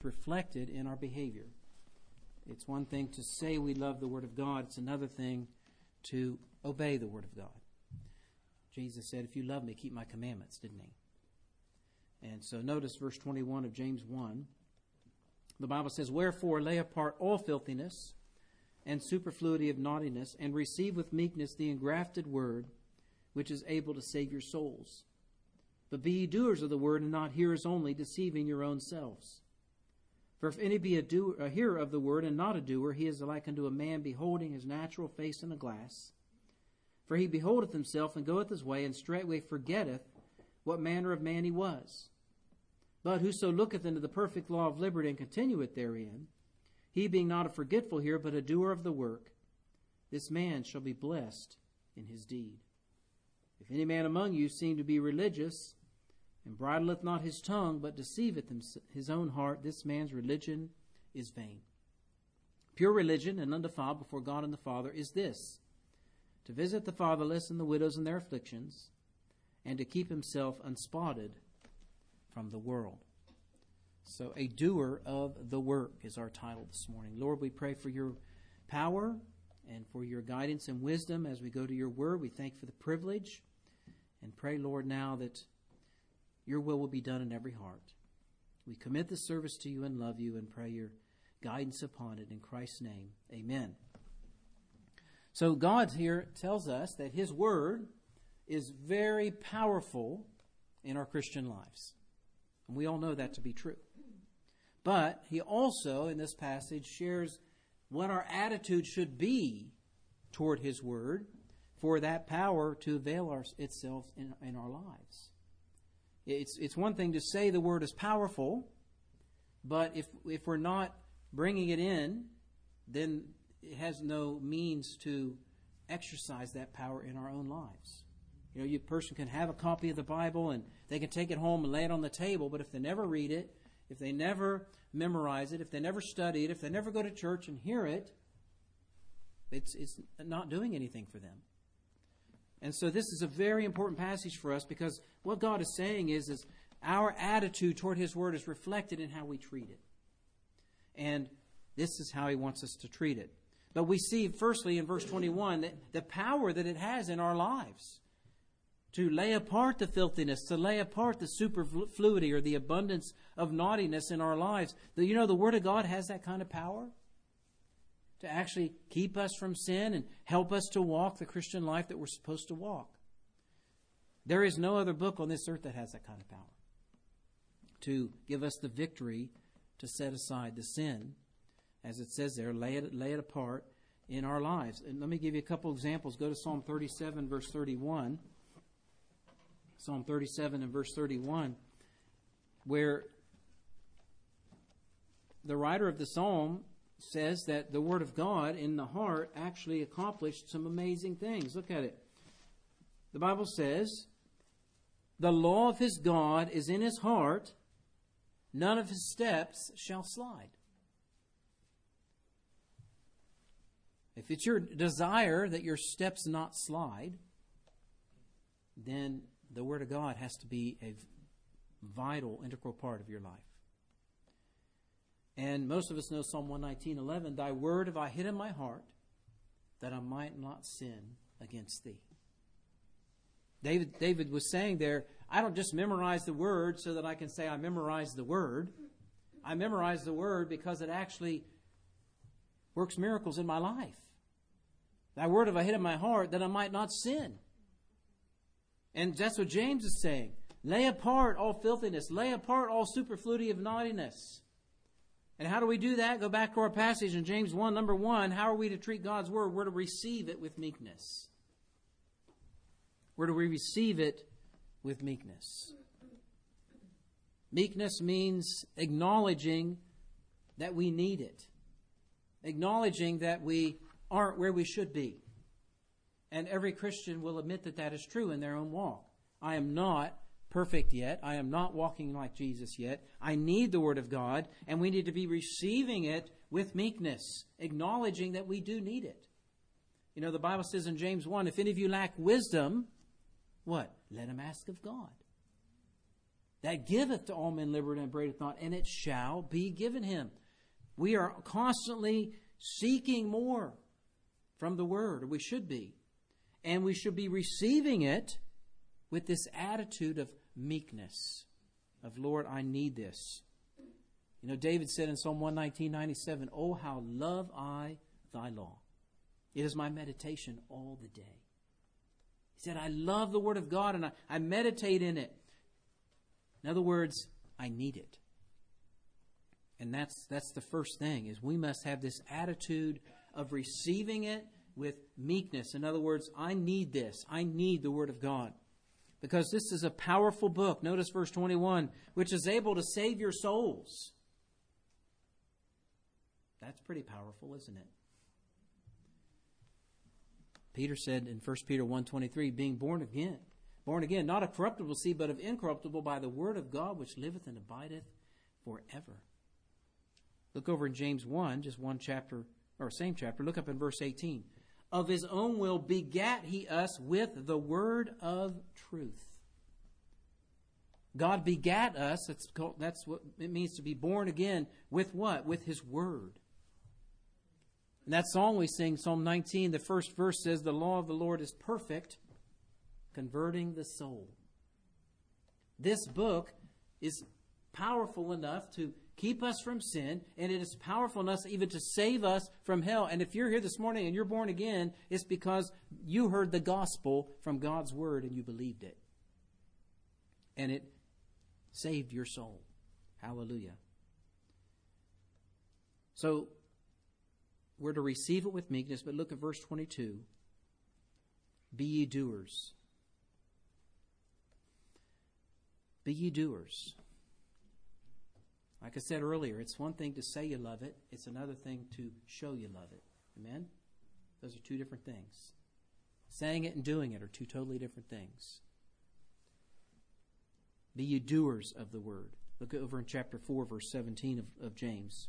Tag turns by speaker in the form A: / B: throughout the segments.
A: reflected in our behavior. It's one thing to say we love the Word of God. It's another thing to obey the Word of God. Jesus said, if you love me, keep my commandments, didn't he? And so notice verse 21 of James 1. The Bible says, wherefore lay apart all filthiness and superfluity of naughtiness, and receive with meekness the engrafted word, which is able to save your souls. But be ye doers of the word, and not hearers only, deceiving your own selves. For if any be a hearer of the word, and not a doer, he is like unto a man beholding his natural face in a glass. For he beholdeth himself, and goeth his way, and straightway forgetteth what manner of man he was. But whoso looketh into the perfect law of liberty, and continueth therein, he being not a forgetful hearer, but a doer of the work, this man shall be blessed in his deed. If any man among you seem to be religious, and bridleth not his tongue, but deceiveth his own heart, this man's religion is vain. Pure religion and undefiled before God and the Father is this, to visit the fatherless and the widows in their afflictions, and to keep himself unspotted from the world. So a doer of the work is our title this morning. Lord, we pray for your power and for your guidance and wisdom as we go to your word. We thank you for the privilege and pray, Lord, now that your will be done in every heart. We commit this service to you and love you and pray your guidance upon it in Christ's name. Amen. So God here tells us that his word is very powerful in our Christian lives. And we all know that to be true. But he also, in this passage, shares what our attitude should be toward his word for that power to avail itself in our lives. It's one thing to say the word is powerful, but if we're not bringing it in, then it has no means to exercise that power in our own lives. You know, a person can have a copy of the Bible and they can take it home and lay it on the table, but if they never read it, if they never memorize it, if they never study it, if they never go to church and hear it, it's not doing anything for them. And so this is a very important passage for us because what God is saying is our attitude toward his word is reflected in how we treat it. And this is how he wants us to treat it. But we see, firstly, in verse 21, that the power that it has in our lives to lay apart the filthiness, to lay apart the superfluity or the abundance of naughtiness in our lives. You know, the Word of God has that kind of power to actually keep us from sin and help us to walk the Christian life that we're supposed to walk. There is no other book on this earth that has that kind of power to give us the victory to set aside the sin, as it says there, lay it apart in our lives. And let me give you a couple examples. Go to Psalm 37, verse 31. Psalm 37 and verse 31, where the writer of the psalm says that the Word of God in the heart actually accomplished some amazing things. Look at it. The Bible says, the law of his God is in his heart, none of his steps shall slide. If it's your desire that your steps not slide, then the Word of God has to be a vital, integral part of your life. And most of us know Psalm 119:11, thy word have I hid in my heart, that I might not sin against thee. David was saying there, I don't just memorize the word so that I can say I memorized the word. I memorize the word because it actually works miracles in my life. Thy word have I hid in my heart, that I might not sin. And that's what James is saying. Lay apart all filthiness. Lay apart all superfluity of naughtiness. And how do we do that? Go back to our passage in James 1, number 1. How are we to treat God's word? We're to receive it with meekness. We're to receive it with meekness. Meekness means acknowledging that we need it. Acknowledging that we aren't where we should be. And every Christian will admit that that is true in their own walk. I am not perfect yet. I am not walking like Jesus yet. I need the Word of God, and we need to be receiving it with meekness, acknowledging that we do need it. You know, the Bible says in James 1, if any of you lack wisdom, what? Let him ask of God. that giveth to all men liberty and upbraideth not, and it shall be given him. We are constantly seeking more from the Word, or we should be. And we should be receiving it with this attitude of meekness, of, Lord, I need this. You know, David said in Psalm 119:97, "Oh, how love I thy law. It is my meditation all the day." He said, I love the Word of God and I meditate in it. In other words, I need it. And that's the first thing, is we must have this attitude of receiving it with meekness. In other words, I need this. I need the Word of God. Because this is a powerful book. Notice verse 21, which is able to save your souls. That's pretty powerful, isn't it? Peter said in 1 Peter 1:23, being born again, not of corruptible seed, but of incorruptible, by the word of God, which liveth and abideth forever. Look over in James 1, just one chapter, or same chapter, look up in verse 18. Of his own will begat he us with the word of truth. God begat us, that's what it means to be born again, with what? With his word. And that song we sing, Psalm 19, the first verse says, the law of the Lord is perfect, converting the soul. This book is powerful enough to keep us from sin, and it is powerful enough even to save us from hell. And if you're here this morning and you're born again, it's because you heard the gospel from God's word and you believed it. And it saved your soul. Hallelujah. So, we're to receive it with meekness, but look at verse 22. Be ye doers. Be ye doers. Like I said earlier, it's one thing to say you love it. It's another thing to show you love it. Amen? Those are two different things. Saying it and doing it are two totally different things. Be ye doers of the word. Look over in chapter 4, verse 17 of James.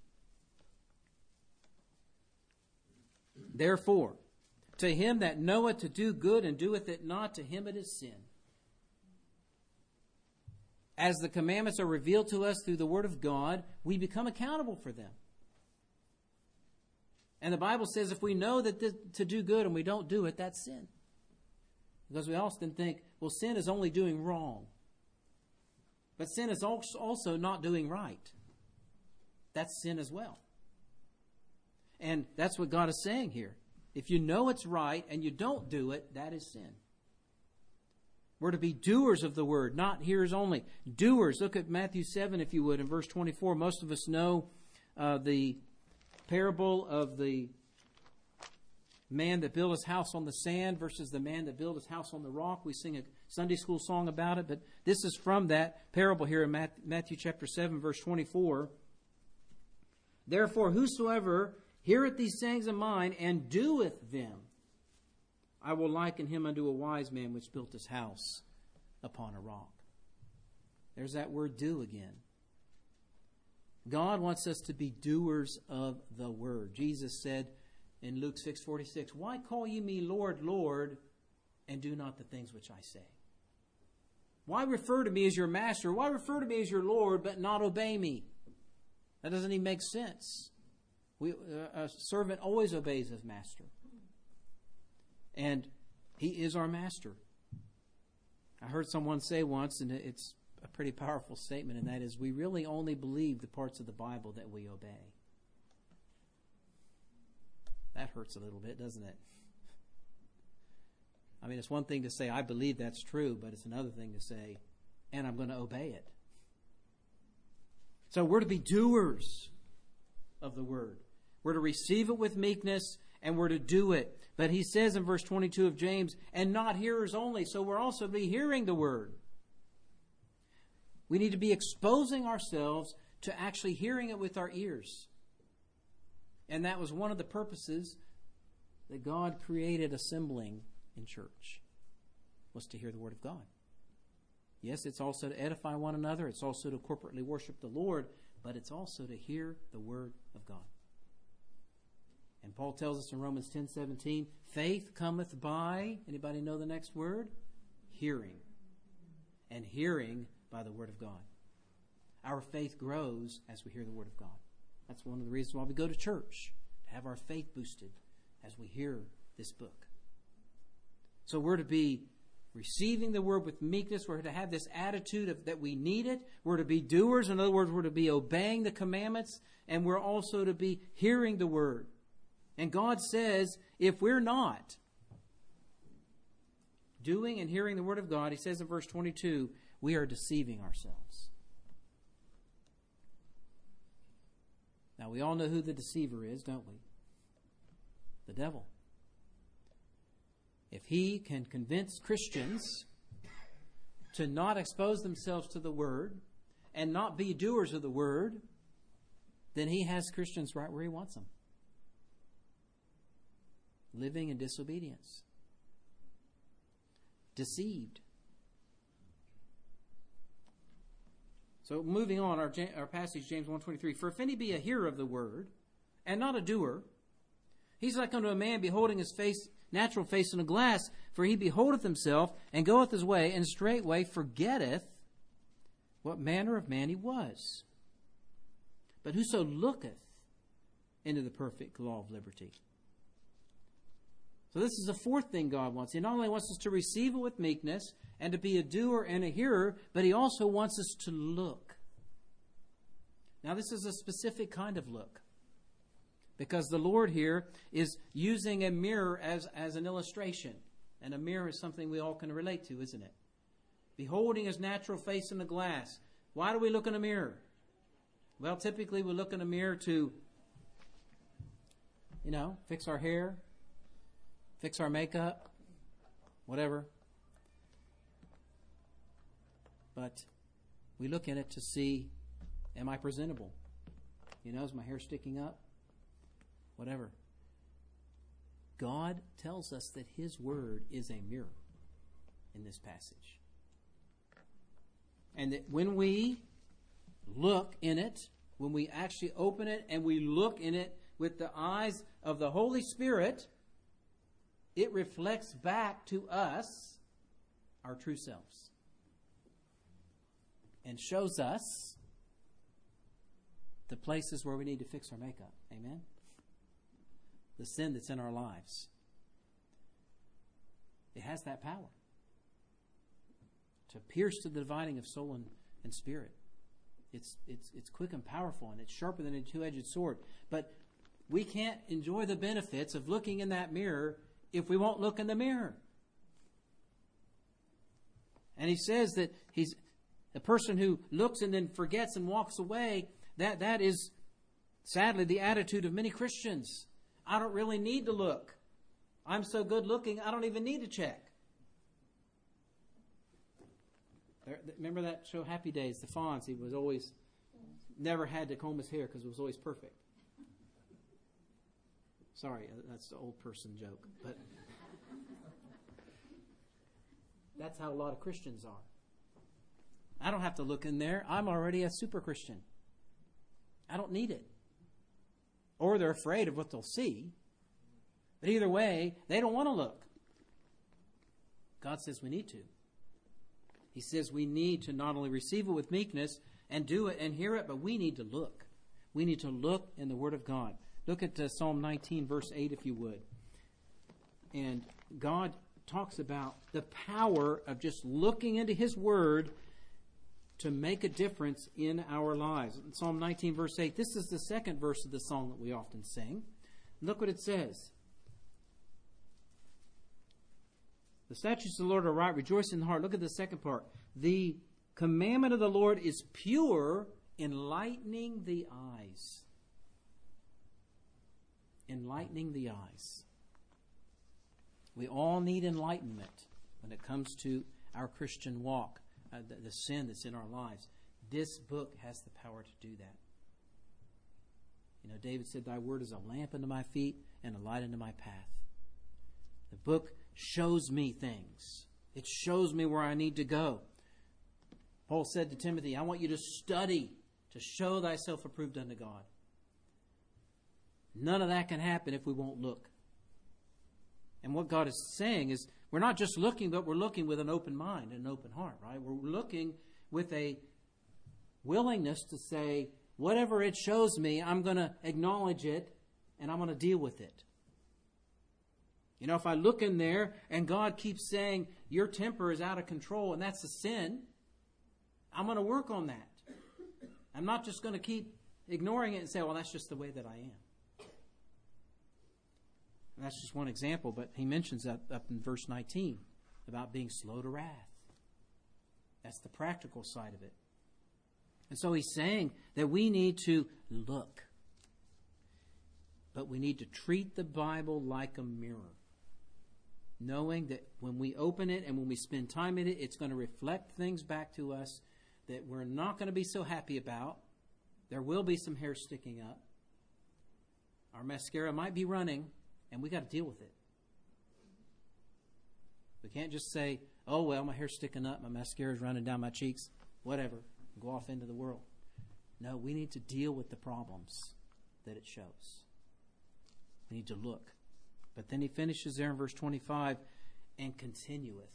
A: Therefore, to him that knoweth to do good and doeth it not, to him it is sin. As the commandments are revealed to us through the Word of God, we become accountable for them. And the Bible says if we know that to do good and we don't do it, that's sin. Because we often think, well, sin is only doing wrong. But sin is also not doing right. That's sin as well. And that's what God is saying here. If you know it's right and you don't do it, that is sin. We're to be doers of the word, not hearers only. Doers. Look at Matthew 7, if you would, in verse 24. Most of us know the parable of the man that built his house on the sand versus the man that built his house on the rock. We sing a Sunday school song about it, but this is from that parable here in Matthew chapter 7, verse 24. Therefore, whosoever heareth these sayings of mine and doeth them, I will liken him unto a wise man which built his house upon a rock. There's that word do again. God wants us to be doers of the word. Jesus said in Luke 6:46, why call ye me Lord, Lord, and do not the things which I say? Why refer to me as your master? Why refer to me as your Lord, but not obey me? That doesn't even make sense. A servant always obeys his master. And he is our master. I heard someone say once, and it's a pretty powerful statement, and that is, we really only believe the parts of the Bible that we obey. That hurts a little bit, doesn't it? I mean, it's one thing to say, I believe that's true, but it's another thing to say, and I'm going to obey it. So we're to be doers of the word. We're to receive it with meekness, and we're to do it. But he says in verse 22 of James, and not hearers only. So we're also to be hearing the word. We need to be exposing ourselves to actually hearing it with our ears. And that was one of the purposes that God created assembling in church, was to hear the word of God. Yes, it's also to edify one another. It's also to corporately worship the Lord. But it's also to hear the word of God. And Paul tells us in Romans 10:17, faith cometh by, anybody know the next word? Hearing. And hearing by the Word of God. Our faith grows as we hear the Word of God. That's one of the reasons why we go to church, to have our faith boosted as we hear this book. So we're to be receiving the Word with meekness. We're to have this attitude of that we need it. We're to be doers. In other words, we're to be obeying the commandments, and we're also to be hearing the Word. And God says, if we're not doing and hearing the Word of God, He says in verse 22, we are deceiving ourselves. Now, we all know who the deceiver is, don't we? The devil. If he can convince Christians to not expose themselves to the Word and not be doers of the Word, then he has Christians right where he wants them. Living in disobedience. Deceived. So moving on, our passage, James 1:23. For if any be a hearer of the word, and not a doer, he's like unto a man beholding his natural face in a glass. For he beholdeth himself, and goeth his way, and straightway forgetteth what manner of man he was. But whoso looketh into the perfect law of liberty. So this is the fourth thing God wants. He not only wants us to receive it with meekness and to be a doer and a hearer, but He also wants us to look. Now this is a specific kind of look, because the Lord here is using a mirror as an illustration. And a mirror is something we all can relate to, isn't it? Beholding His natural face in the glass. Why do we look in a mirror? Well, typically we look in a mirror to, fix our hair, fix our makeup, whatever. But we look in it to see, am I presentable? Is my hair sticking up? Whatever. God tells us that His Word is a mirror in this passage. And that when we look in it, when we actually open it and we look in it with the eyes of the Holy Spirit, it reflects back to us our true selves and shows us the places where we need to fix our makeup. Amen? The sin that's in our lives. It has that power to pierce to the dividing of soul and spirit. It's quick and powerful, and it's sharper than a two-edged sword. But we can't enjoy the benefits of looking in that mirror if we won't look in the mirror. And he says that he's a person who looks and then forgets and walks away. That is sadly the attitude of many Christians. I don't really need to look. I'm so good looking, I don't even need to check. Remember that show Happy Days, the Fonz? He was always, never had to comb his hair because it was always perfect. Sorry, that's the old person joke. But that's how a lot of Christians are. I don't have to look in there. I'm already a super Christian. I don't need it. Or they're afraid of what they'll see. But either way, they don't want to look. God says we need to. He says we need to not only receive it with meekness and do it and hear it, but we need to look. We need to look in the Word of God. Look at Psalm 19, verse 8, if you would. And God talks about the power of just looking into His Word to make a difference in our lives. In Psalm 19, verse 8, this is the second verse of the song that we often sing. Look what it says. The statutes of the Lord are right, rejoice in the heart. Look at the second part. The commandment of the Lord is pure, enlightening the eyes. Enlightening the eyes. We all need enlightenment when it comes to our Christian walk, the sin that's in our lives. This book has the power to do that. David said, thy word is a lamp unto my feet and a light unto my path. The book shows me things. It shows me where I need to go. Paul said to Timothy, I want you to study to show thyself approved unto God. None of that can happen if we won't look. And what God is saying is, we're not just looking, but we're looking with an open mind and an open heart, right? We're looking with a willingness to say, whatever it shows me, I'm going to acknowledge it and I'm going to deal with it. You know, if I look in there and God keeps saying, your temper is out of control and that's a sin, I'm going to work on that. I'm not just going to keep ignoring it and say, well, that's just the way that I am. And that's just one example, but he mentions that up in verse 19 about being slow to wrath. That's the practical side of it. And so he's saying that we need to look. But we need to treat the Bible like a mirror. Knowing that when we open it and when we spend time in it, it's going to reflect things back to us that we're not going to be so happy about. There will be some hair sticking up. Our mascara might be running, and we got to deal with it. We can't just say, oh, well, my hair's sticking up, my mascara's running down my cheeks, whatever, and go off into the world. No, we need to deal with the problems that it shows. We need to look. But then he finishes there in verse 25, and continueth.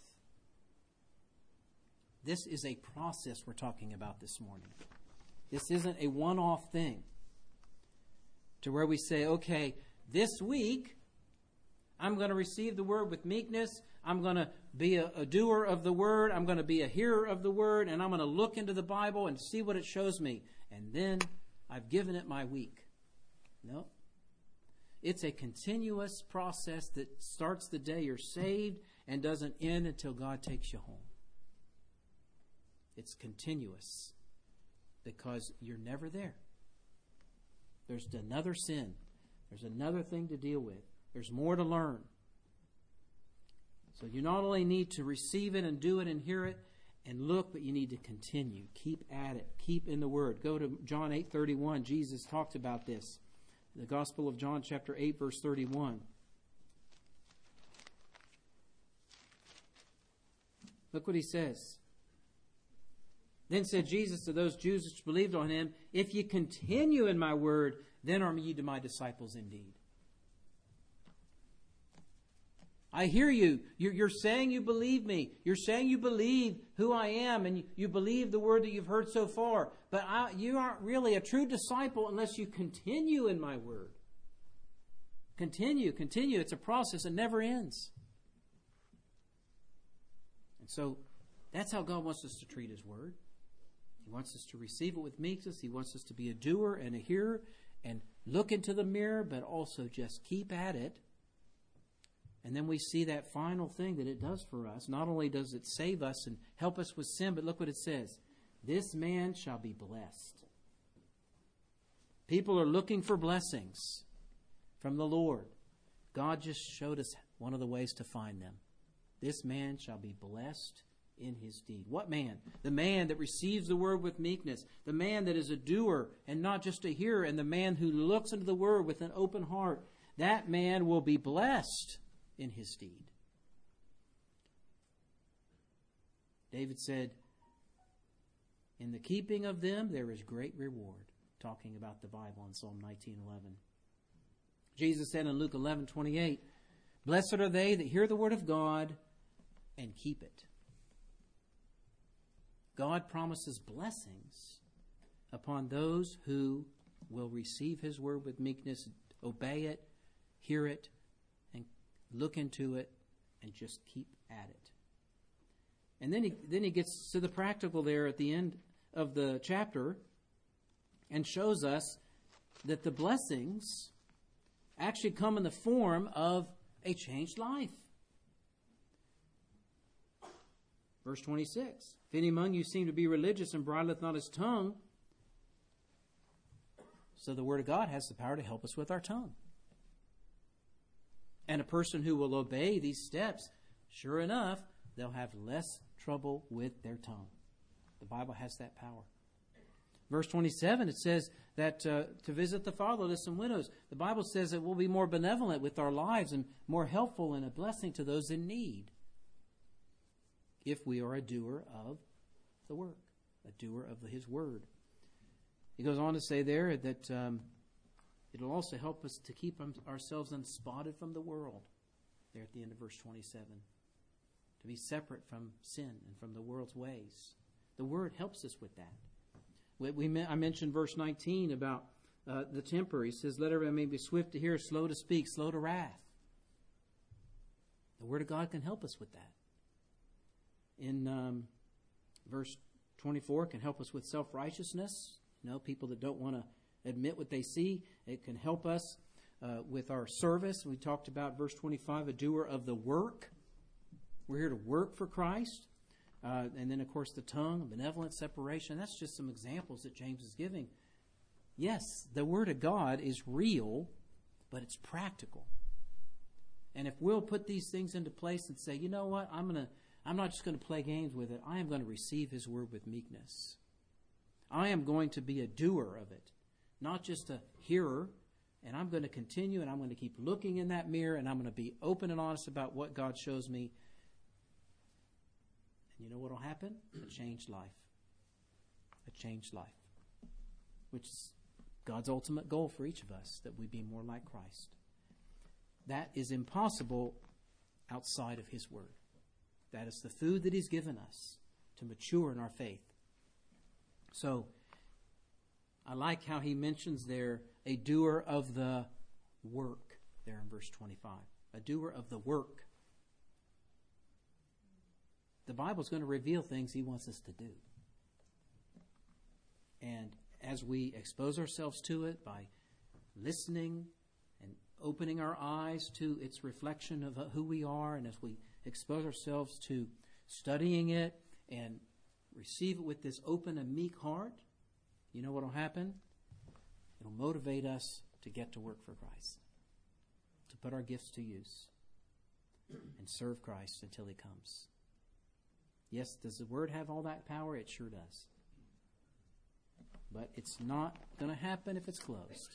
A: This is a process we're talking about this morning. This isn't a one-off thing to where we say, okay, this week I'm going to receive the word with meekness. I'm going to be a doer of the word. I'm going to be a hearer of the word. And I'm going to look into the Bible and see what it shows me. And then I've given it my week. No. It's a continuous process that starts the day you're saved and doesn't end until God takes you home. It's continuous because you're never there. There's another sin. There's another thing to deal with. There's more to learn. So you not only need to receive it and do it and hear it and look, but you need to continue. Keep at it. Keep in the Word. Go to John 8:31. Jesus talked about this. The Gospel of John chapter 8, verse 31. Look what he says. Then said Jesus to those Jews which believed on him, if ye continue in my word, then are ye my disciples indeed. I hear you. You're saying you believe me. You're saying you believe who I am and you believe the word that you've heard so far. But you aren't really a true disciple unless you continue in my word. Continue. It's a process that never ends. And so that's how God wants us to treat his word. He wants us to receive it with meekness. He wants us to be a doer and a hearer and look into the mirror, but also just keep at it. And then we see that final thing that it does for us. Not only does it save us and help us with sin, but look what it says. This man shall be blessed. People are looking for blessings from the Lord. God just showed us one of the ways to find them. This man shall be blessed in his deed. What man? The man that receives the word with meekness. The man that is a doer and not just a hearer. And the man who looks into the word with an open heart. That man will be blessed in his deed. David said, in the keeping of them there is great reward. Talking about the Bible in Psalm 19:11. Jesus said in Luke 11:28, blessed are they that hear the word of God and keep it. God promises blessings upon those who will receive his word with meekness, obey it, hear it, and look into it, and just keep at it. And then he gets to the practical there at the end of the chapter and shows us that the blessings actually come in the form of a changed life. Verse 26, if any among you seem to be religious and bridleth not his tongue, so the Word of God has the power to help us with our tongue. And a person who will obey these steps, sure enough, they'll have less trouble with their tongue. The Bible has that power. Verse 27, it says that to visit the fatherless and widows. The Bible says that we'll be more benevolent with our lives and more helpful and a blessing to those in need if we are a doer of the work, a doer of his word. He goes on to say there that it'll also help us to keep ourselves unspotted from the world, there at the end of verse 27, to be separate from sin and from the world's ways. The Word helps us with that. I mentioned verse 19 about the temper. He says, let everyone be swift to hear, slow to speak, slow to wrath. The Word of God can help us with that. In verse 24, it can help us with self-righteousness. People that don't want to admit what they see. It can help us with our service. We talked about verse 25, a doer of the work. We're here to work for Christ. And then, of course, the tongue, benevolence, separation. That's just some examples that James is giving. Yes, the Word of God is real, but it's practical. And if we'll put these things into place and say, you know what, I'm not just going to play games with it. I am going to receive His Word with meekness. I am going to be a doer of it, not just a hearer. And I'm going to continue, and I'm going to keep looking in that mirror, and I'm going to be open and honest about what God shows me. And you know what will happen? A changed life. A changed life. Which is God's ultimate goal for each of us, that we be more like Christ. That is impossible outside of His Word. That is the food that He's given us to mature in our faith. So, I like how he mentions there a doer of the work there in verse 25. A doer of the work. The Bible's going to reveal things He wants us to do. And as we expose ourselves to it by listening and opening our eyes to its reflection of who we are, and as we expose ourselves to studying it and receive it with this open and meek heart, you know what will happen? It'll motivate us to get to work for Christ, to put our gifts to use and serve Christ until He comes. Yes, does the Word have all that power? It sure does. But it's not going to happen if it's closed.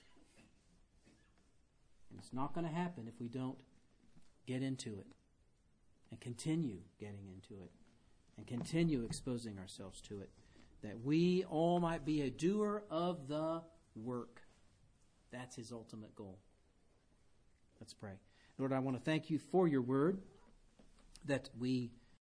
A: And it's not going to happen if we don't get into it and continue getting into it and continue exposing ourselves to it, that we all might be a doer of the work. That's His ultimate goal. Let's pray. Lord, I want to thank You for Your Word, that we